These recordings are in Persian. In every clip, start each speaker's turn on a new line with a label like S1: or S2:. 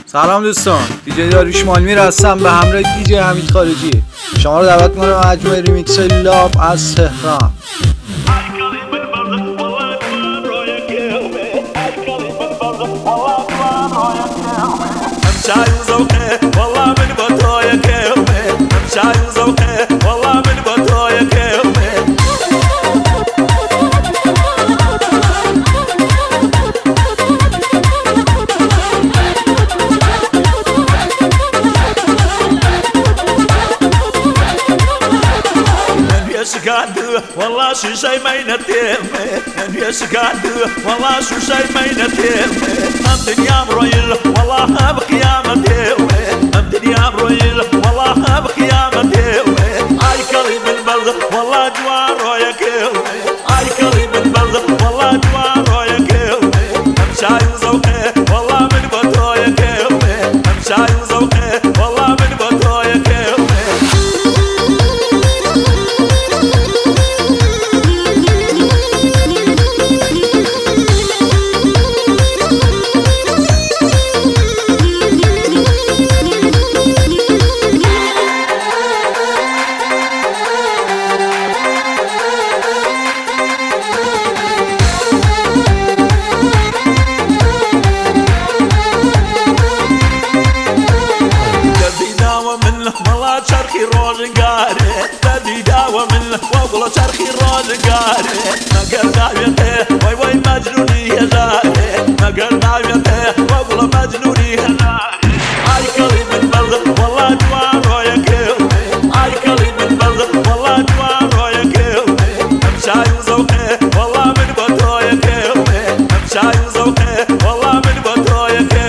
S1: سلام دوستان، دیجی داریوش مالمیر هستم به همراه دیجی حمید خارجی. شما رو دعوت می‌کنم مجموعه ریمیکس لاب از تهران.
S2: والله شو شي ما ينتم يا شقاد والله شو شي ما ينتم ام دنيا مرويل والله بقيامتي ام دنيا مرويل والله بقيامتي اي كلي من بلد والله جوار وياك اي كلي من بلد والله جوار وياك ام شاي وزوقي والله من بطويك ام شاي وزوقي والله من بطويك والله شرخي روزنقاري بدي داوى منه والله شرخي روزنقاري ما قال دعوته واي واي مجنوني يا زاري ما قال دعوته والله مجنوني يا زاري اي كلي من بلد والله جوار وياك اي كلي من بلد والله جوار وياك امشاي وزوقي والله من بطويك امشاي وزوقي والله من بطويك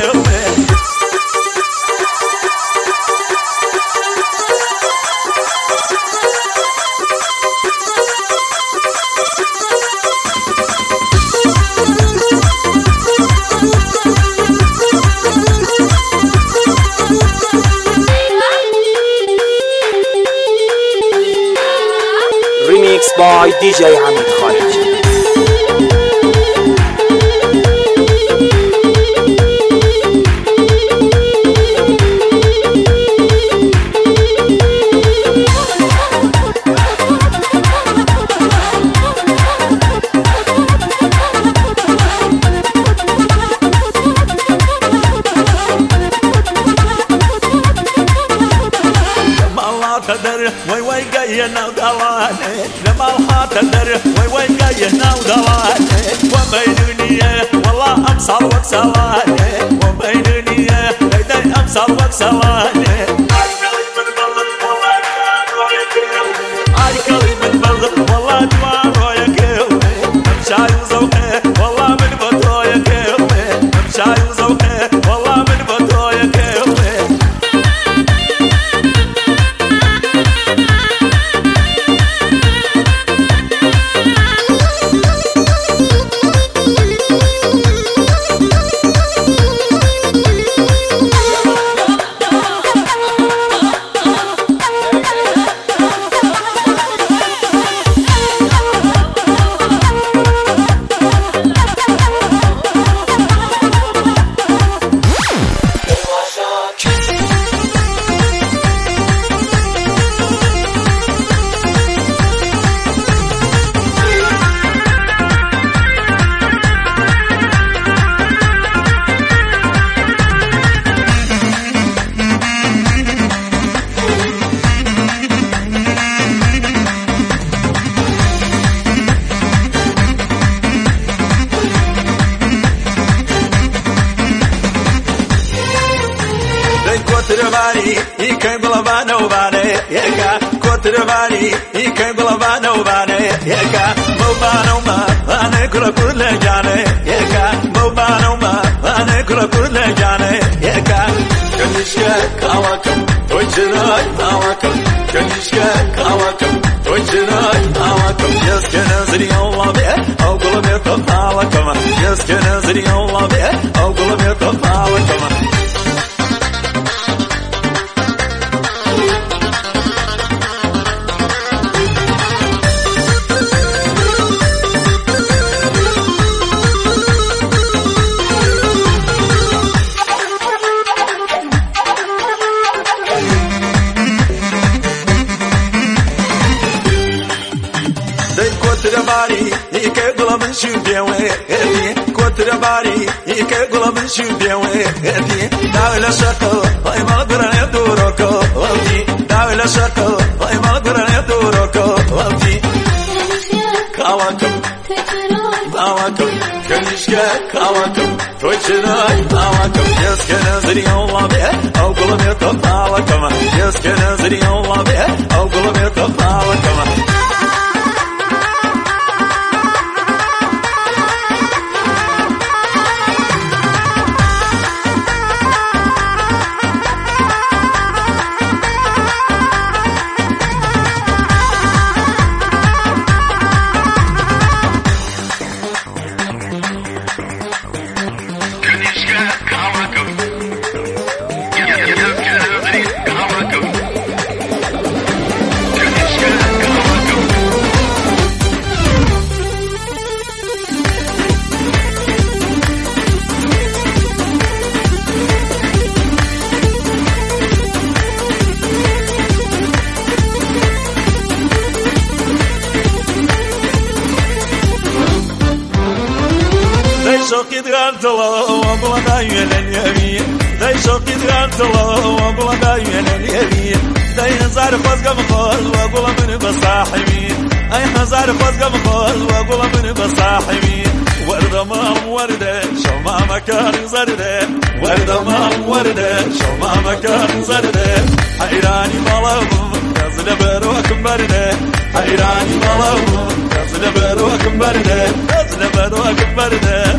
S3: Remix by DJ حمید خارجی.
S2: وي وي قينا ودلاني لما الحاتدر وي وي قينا ودلاني وبينوني والله امصر وكسلاني وبينوني ليدي امصر وكسلاني اي كلي من بلد والله جوار وياك امشاي وزوقي والله من بطويك امشاي وزوقي والله من بطويك Kotrvani I kaj blavana uvane Jeka Kotrvani I kaj blavana uvane Jeka Mubana uma Ane kula kule jane Jeka Mubana uma Ane kula kule jane Jeka Kanishka kawakam Tojjiray awakam Kanishka kawakam Tojjiray awakam Yaske nazri Allah be Avgula be tafalakam Yaske nazri Allah be Avgula be tafalakam باري يكقل من شبيوي كتر باري يكقل من شبيوي داول شقل هاي ما قدر يدورك داول شقل هاي ما قدر يدورك كواكب كواكب كنشكا كواكب توجداي كواكب يسكن زري الله به أو قلب يطفى لكما يسكن زري الله به أو قلب يطفى لكما شوقي تغرت الله وابلا دايما اليمين داي شوقي تغرت الله وابلا دايما اليمين داي هزار خوزقة مخول وابلا من بصاحبين اي هزار خوزقة مخول وابلا من بصاحبين وردة مام وردة شو ما مكان زردة وردة مام وردة شو ما مكان زردة حيراني ملابم نزل بروك بردة حيراني ملابم نزل بروك بردة نزل بروك بردة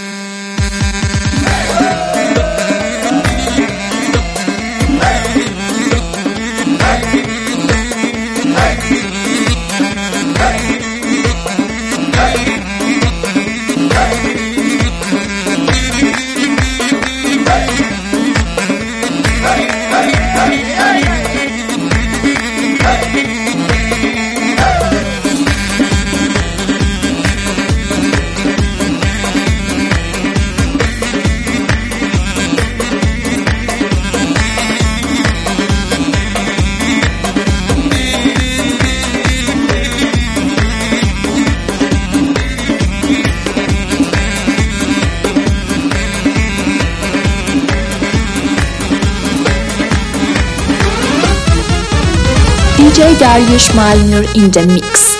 S4: DJ Dariush Malnur in the mix.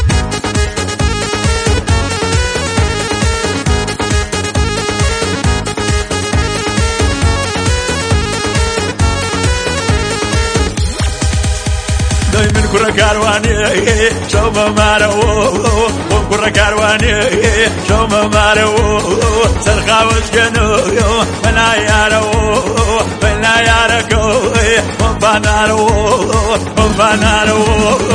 S2: دايما كرة كارواني شو ما مارو كرة كارواني شو ما مارو سرخا وشكنو فلا يارو فلا ياركو فنارو فنارو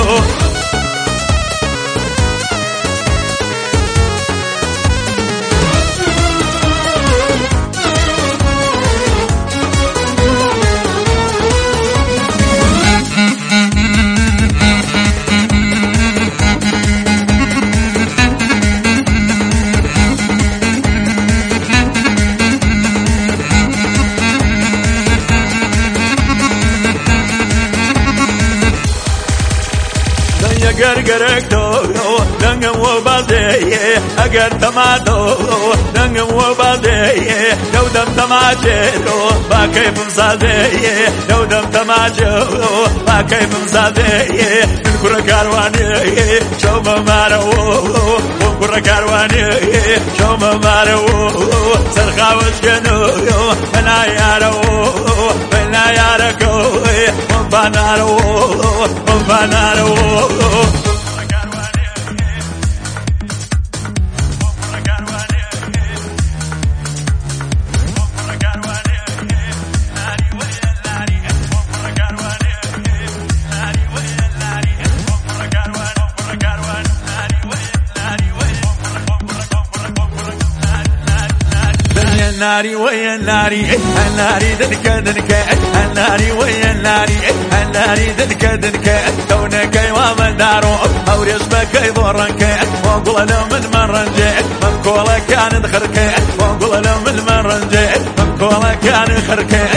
S2: قرقرك دو دنقم وبالدي اقر تماتو دنقم وبالدي لو دم تماجرو ما كيف مصادي لو دم تماجرو ما كيف مصادي من كرة كارواني شو ما مارو من كرة كارواني شو ما مارو سرخا وشكنو انا يارو بلا ياركو بنارو بنارو الناري ويا الناري الناري دنك الناري ويا الناري دنك دونك ومن دارو او رزبك يضرك وقول له من مرنجي من كولا كان خرك وقول له من مرنجي من كولا كان خرك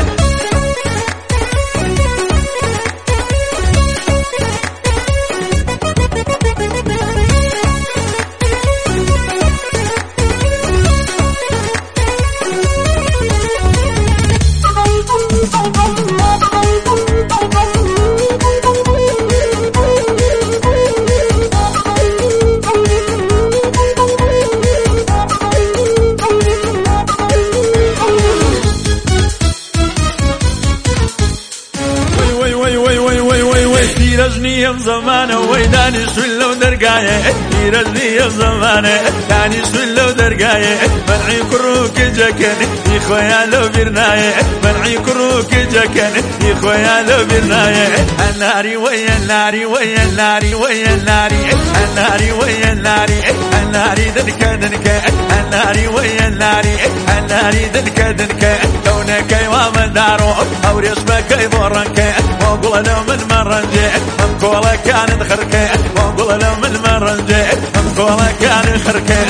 S2: داني سلو درقاية يرزني الزمانة داني سلو درقاية منعي كروك جكن يخويا لو برناية منعي كروك جكن يخويا لو برناية الناري ويا الناري ويا الناري ويا الناري الناري ويا الناري الناري دنكا دنكا الناري ويا الناري الناري دنكا دنكا دونك ومن دارو او رسمك يضرك وقول له من مرنجي ام كولا كان خركه وقول له من مرنجي ام كولا كان خركه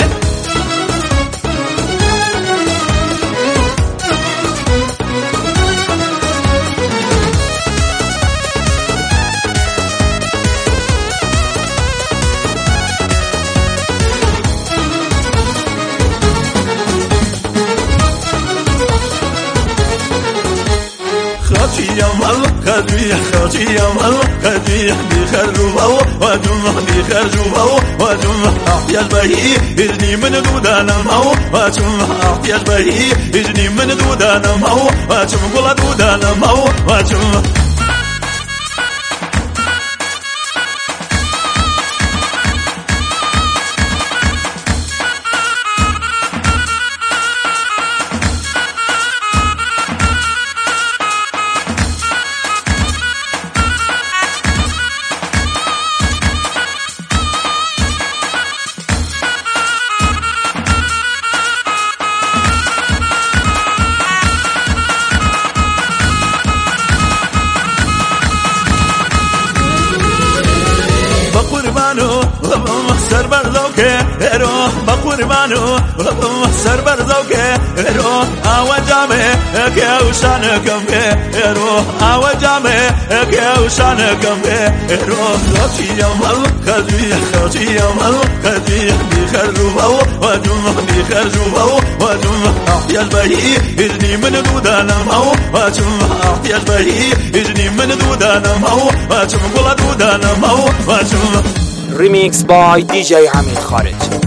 S2: خاتي مال خاتي خاتي مال خاتي بخرجوا وجمع بخرجوا وجمع يا البهي اجني من دودانا مو وجمع يا البهي اجني من دودانا مو وجمع قول دودانا مو وجمع سر بر ذوقه رو بقربانو سر بر ذوقه رو آوجامه که وشان کمه رو آوجامه که وشان کمه رو خاطی مال خاطی مال خاطی بخرجوا وجمع بخرجوا وجمع يا البهي اجني من دودانا مو وجمع يا البهي اجني من دودانا مو وجمع قول دودانا مو وجمع
S3: Remix by DJ حميد خارجي.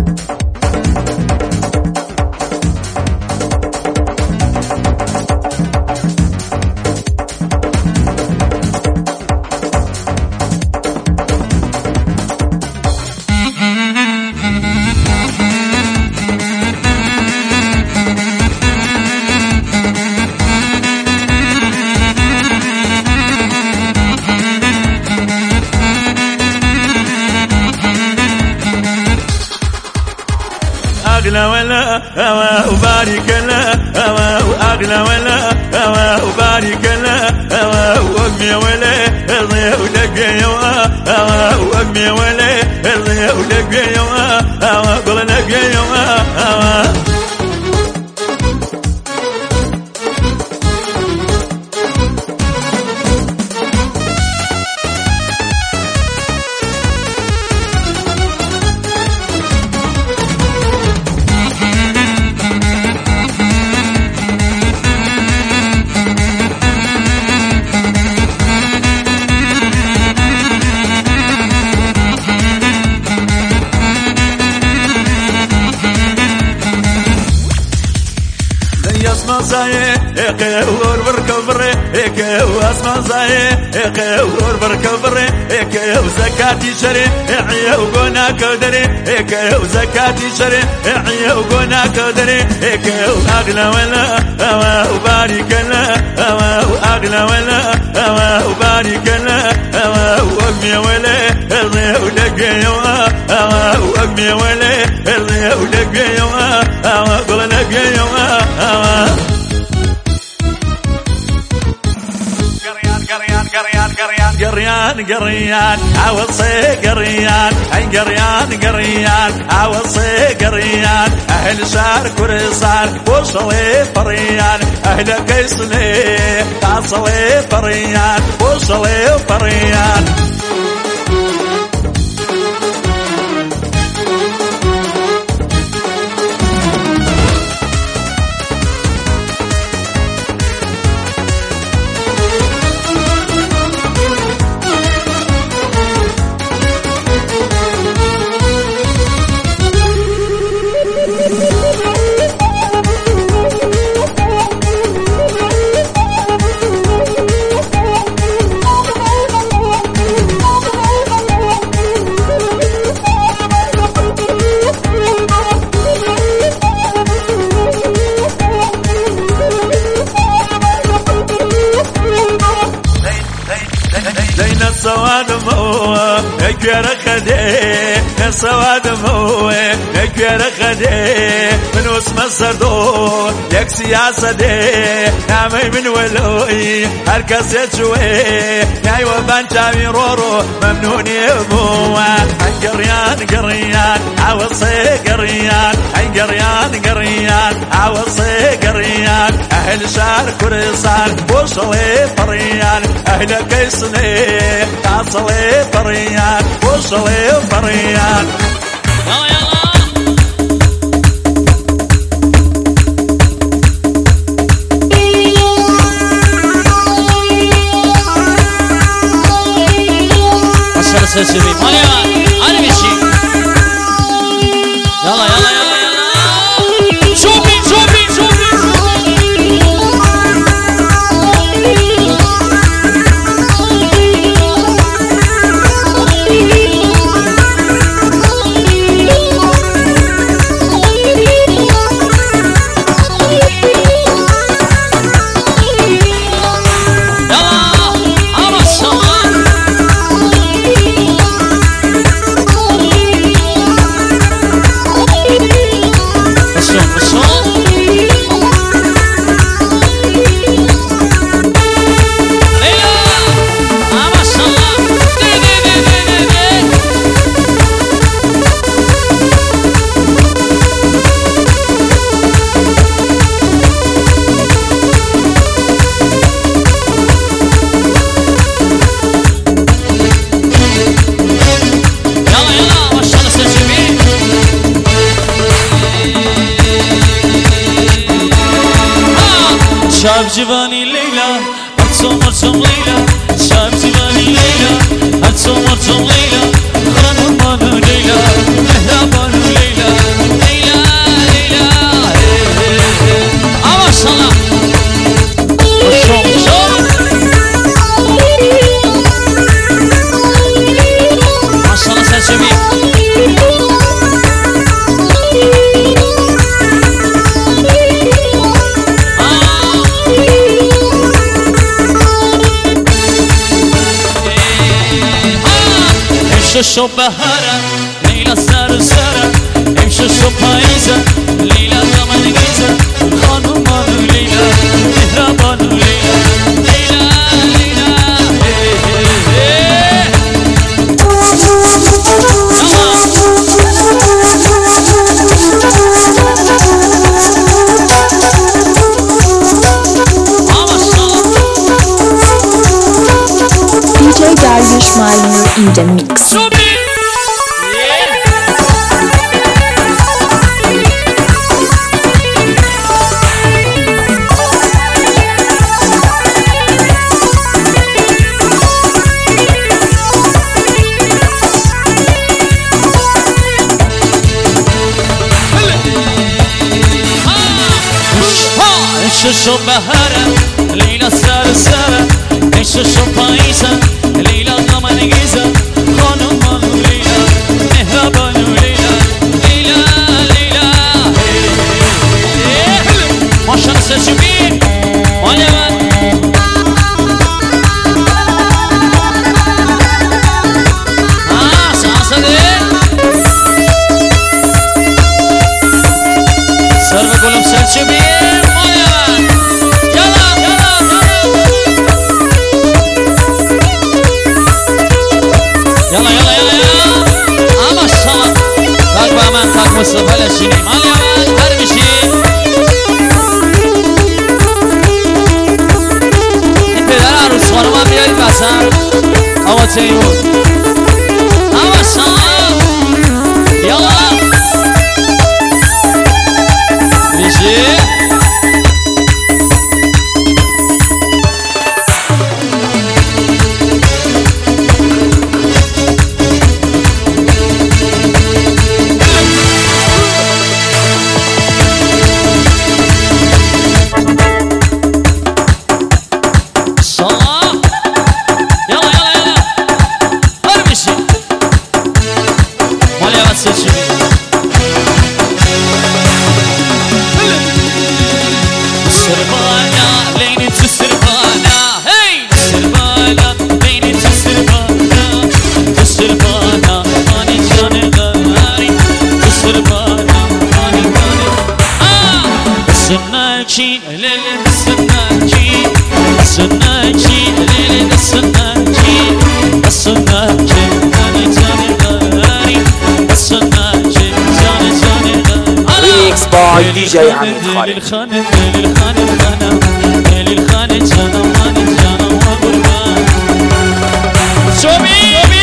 S2: أغلى ولا هوا وبارك لا هوا وأغلى ولا هوا وبارك لا هوا وأقمي ولا الضياء ودقي يوا هوا وأقمي ولا الضياء ودقي يوا هوا قل دقي يوا هوا اسمع زاي اقور بركبر اسمع زاي اقور بركبر وزكاتي شري عيا وقنا كدري وزكاتي شري عيا وقنا كدري اغلى ولا هوا وبارك لا هوا واغلى ولا هوا وبارك لا هوا واقمي ولا الضياء ودقي يوا هوا واقمي ولا الضياء ودقي يوا هوا قول دقي يوا هوا قريان عوصي قريان اي قريان عوصي قريان اهل شار كرسان وصلي فريان اهل قيسني تعصلي فريان وصلي فريان خدي سواد موه نكير خدي من وسم السردو لك سياسة دي نعمي من ولوي هركز يتشوي ناي وبان تامي رورو ممنون يبوه قريان قريان عوصي قريان قريان قريان عوصي قريان أهل شار كرسان وصلي فريان أهل كيسني تعصلي فريان وصلي فريان
S5: سلسلة ماليا أنا مشي يلا يلا يلا يلا شوفي شوفي شوفي شاب جواني ليلى هتصوم مرسوم ليلى شاب جواني ليلى هتصوم مرسوم ليلى خانم بانو ليلى مهربانو ليلى ليلى ليلى ما شاء الله شوم شوم ما شاء الله سلسبي شو بهارة ليلى سر سرة امشي شو بايزة ليلى كمان جيزة خانم بانو ليلى مهربانو ليلى ليلى ليلى
S4: DJ Darius Malmur in the mix.
S5: شو بهارة ليلى سر سرة شو بايزة ليلى كمان جيزة خانم بانو ليلى مهربانو ليلى ليلى ليلى ما شاء الله سلسبي ماليا ساسة دي سر بقولم سلسبي يلا يلا يلا يلا اما الصلاة تاك بامان تاك مصطفى لشيني مالي امان هرمشي این پدر عروس خانم هم بیارید بسن آقا تیمور اما الصلاة يلا ریشی السناكين ليلة السناكين السناكين ليلة السناكين السناكين زاني زاني غاري السناكين زاني زاني غاري
S3: ريميكس باي دي جي حميد خالد.
S5: الخانم الخانم خانم الخانم جانا واني جانا وقربان شوبي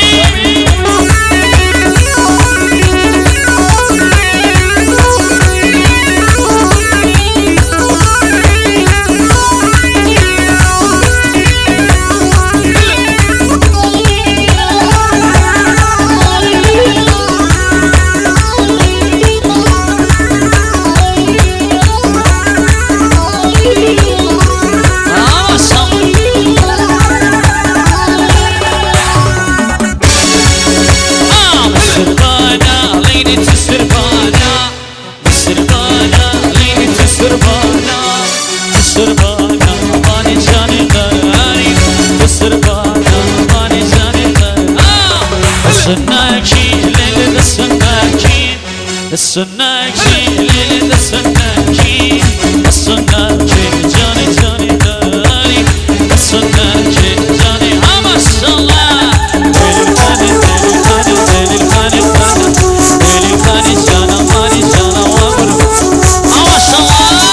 S5: السناكين ليلة السناكين السناكين جاني جاني غالي السناكين جاني ما شاء الله الخاني الخاني الخاني الخاني الخاني جانا ماني جانا وابر ما شاء الله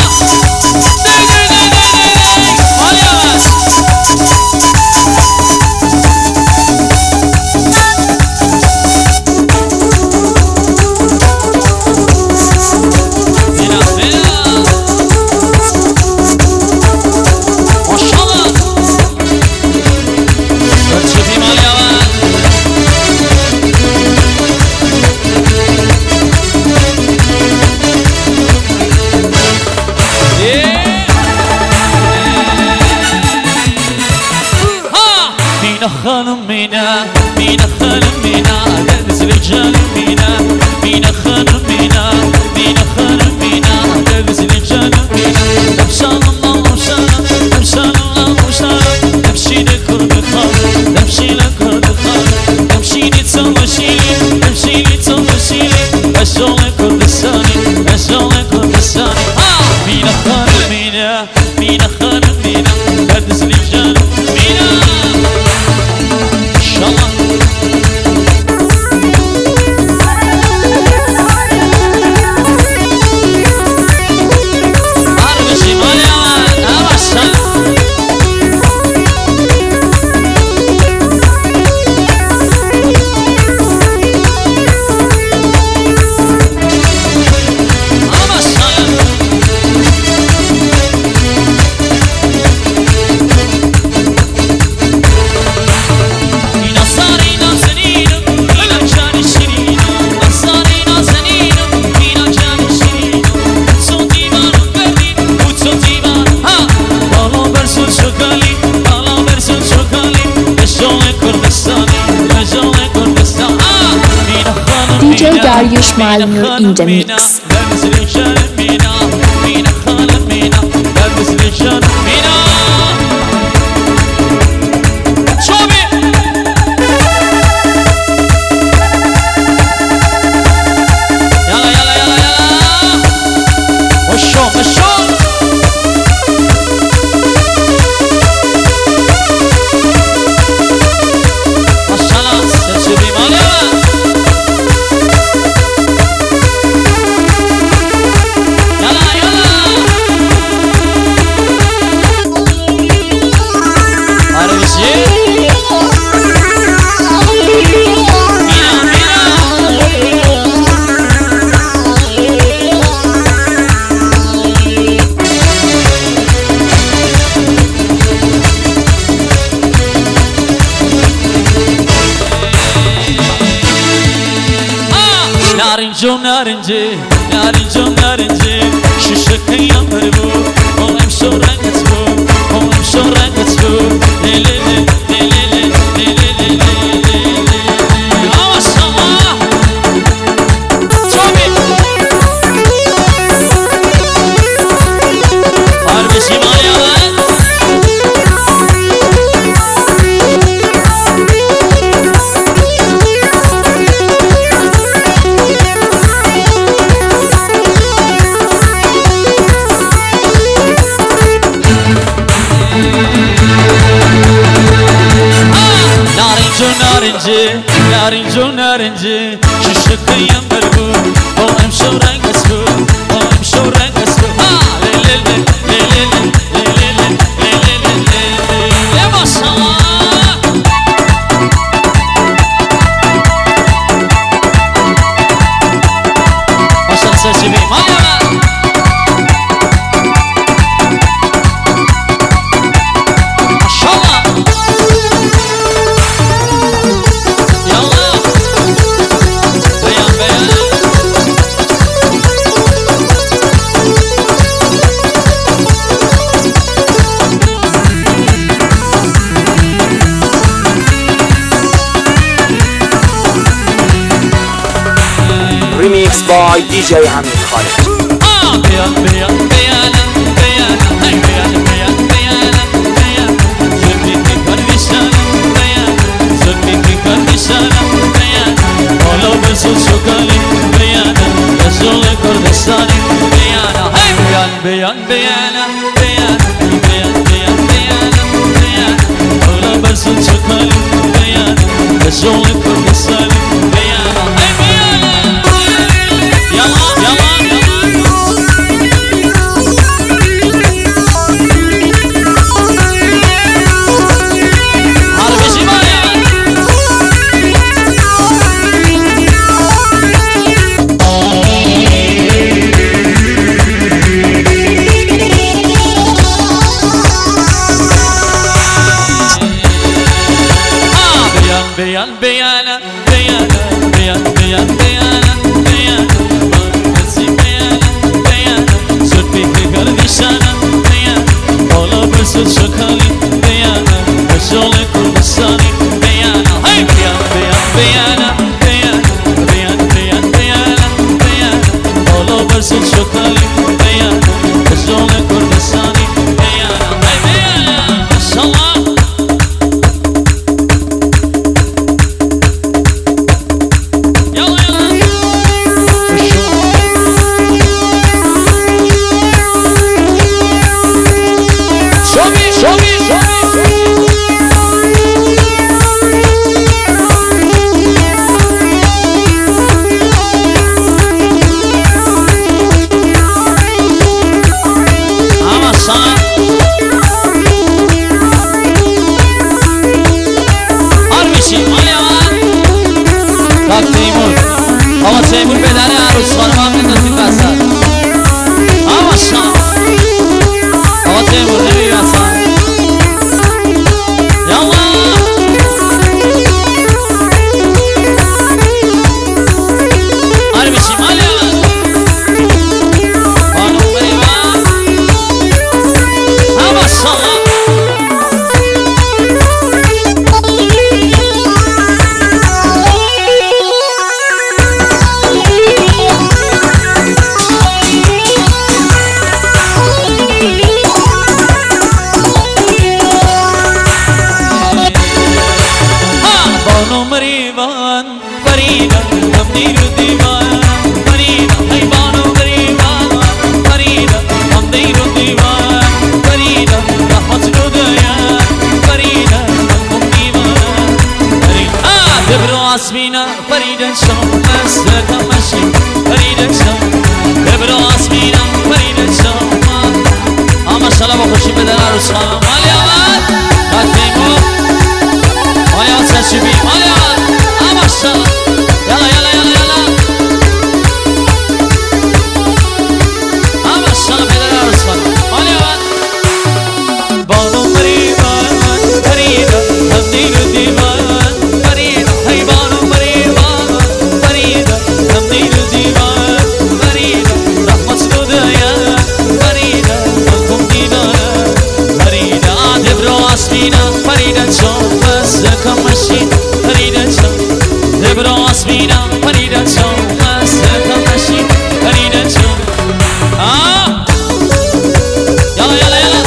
S5: خانم مینا مینا خانم مینا دنز رجال مینا مینا خانم مینا مینا خانم مینا دنز رجال مینا دمشان الله وشان دمشان الله وشان دمشي لكرد خال دمشي لكرد خال دمشي لتسوشيلي دمشي لتسوشيلي اشغل كردستاني اشغل كردستاني مینا خانم مینا مینا خانم مینا دنز رجال مینا
S4: DJ Dariush Malmur in the mix.
S5: narinci, narinci, narinci Şişe yanları bu Olayım şu renget bu Olayım şu renget bu Le le le le le le le le le le Maşallah Çok iyi Kardeşim ayağı نارنجی نارنجو نارنجی ششکیم برگو با امشو رنگ اسکو با امشو رنگ اسکو
S3: Remix by DJ Hamid Khalid.
S5: بیان بیان بیانم بیانم های بیان بیان بیانم بیانم زلمی که کردیشانم بیانم زلمی که کردیشانم بیانم حالا بسو شکالی بیانم رسول کردستانی بیانم های بیان بیان بیانم بیانم بیان بیان بیانم بیانم حالا بسو شکالی بیانم رسول کردستانی بیانم های بیانم یالا یالا بیان بیانم بیانم بیان بیان بیانم بیانم بسی بیانم بیانم زلفی که کردیشانم بیانم حالا بسو شکالی بیانم بشول کردستانی بیانم های بیان بیان بیانم بیانم بیان بیان بیانم بیانم حالا بسو شکالی بیانم بشول کردستانی بیانم های بیانم ماشاءالله تیمور بدن عروس خانم هم بندازید وسط آقا تیمور نمی وسط یالا آره بشیم آلی خانم بریبا ماشاءالله آسمینا فریدن شام مست کمشی فریدن شام ببر آسمینا فریدن شام اما شلا با خوشی بدن عروس خانم مالی آمد تیمو مالی آمد سرشبی مالی آمد اما شلا یلا یلا یلا یلا اما شلا بدن عروس خانم مالی آمد بانو فریدن فریدن هم دیرو دیوان فریدن شام مست کمشی فریدن شام دبر آسمینا فریدن شام مست کمشی فریدن شام یلا یلا یلا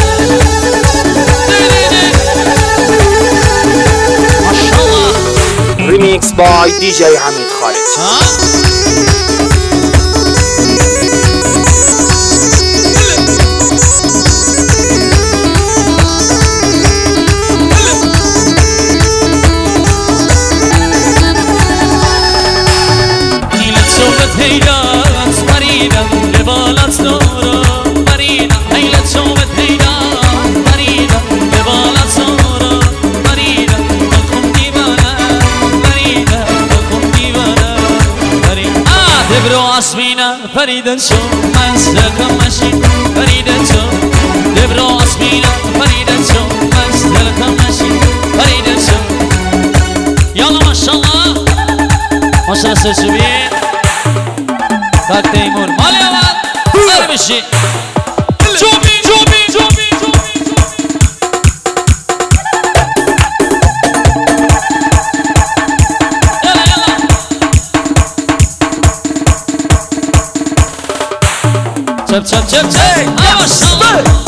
S5: ماشاءالله
S3: Remix by DJ Hamid Khalid.
S5: فريدة شو مسلك ماشي فريدة شو دبراس مينا فريدة شو مسلك ماشي فريدة شو يلا ما شاء الله ما شاء الله سجبين تاك تيمور مالي أول أرمشي جوبي جوبي جوبي يلا يلا شب شب شب شب ما شاء الله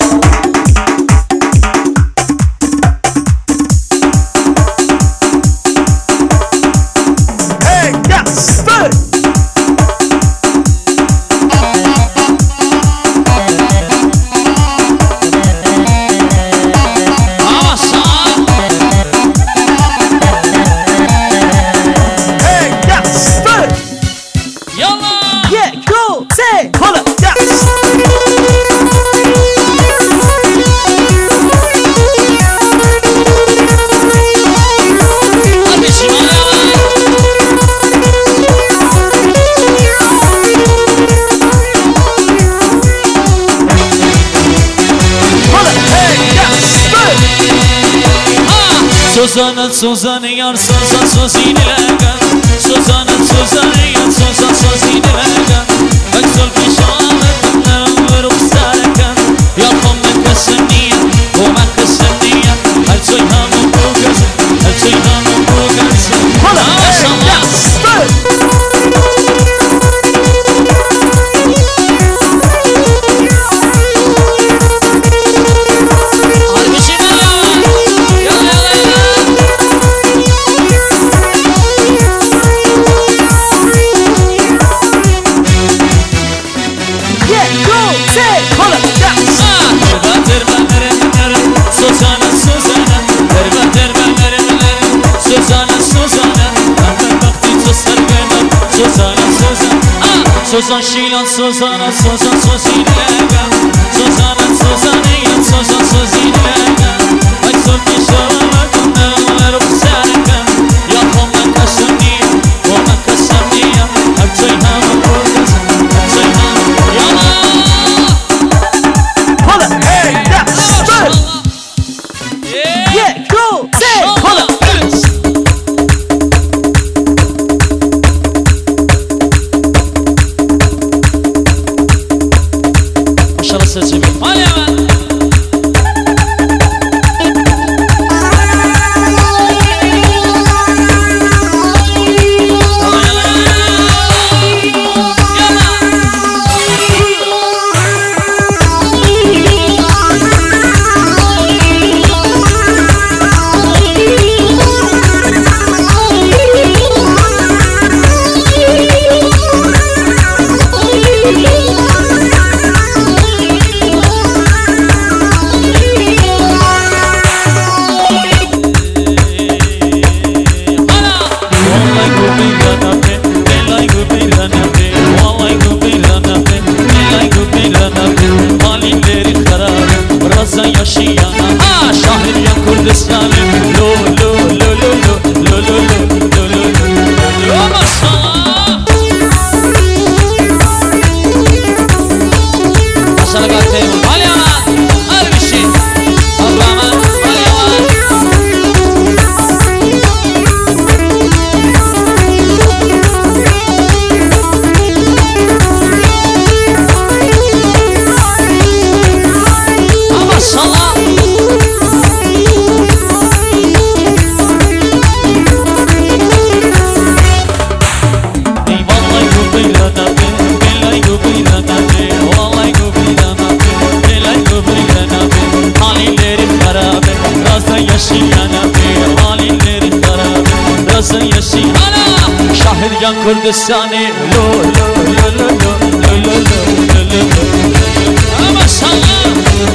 S5: Suzan'ın yar Suzan Suzin ilaga Suzan'ın yar Suzan Suzin ilaga Aksol pişanlıklarım vurup sarkan Yapam mekasınniye O mekasınniye Her soyhamın bu gözüm Her soyhamın bu gözüm Maşallah Suzan Şilan Suzan'a Suzan Suzi'yle Suzan'a Suzan'a Suzan Suzi'yle Aksol pişanlıklarım vurup sarkan Yapam mekasınniye O mekasınniye Her soyhamın bu gözüm Her soyhamın Yala Hold it, hey, that's good Yeah, go, say, hold it Sözümü hadi hemen Şahirgan Kürdistan'ı lo lo lo lo lo lo lo lo lo Maşallah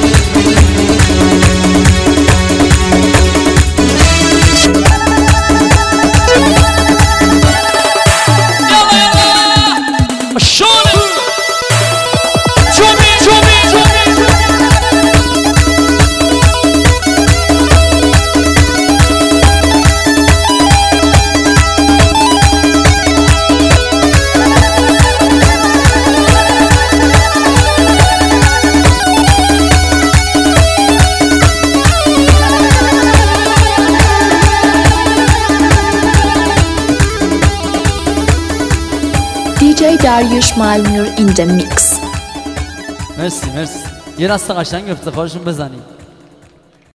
S5: Yalla yalla Maşallah Çobi çobi çobi
S4: Dariush Malmur in the mix.
S5: مرسی یه راست قشنگ افتخارشون بزنید.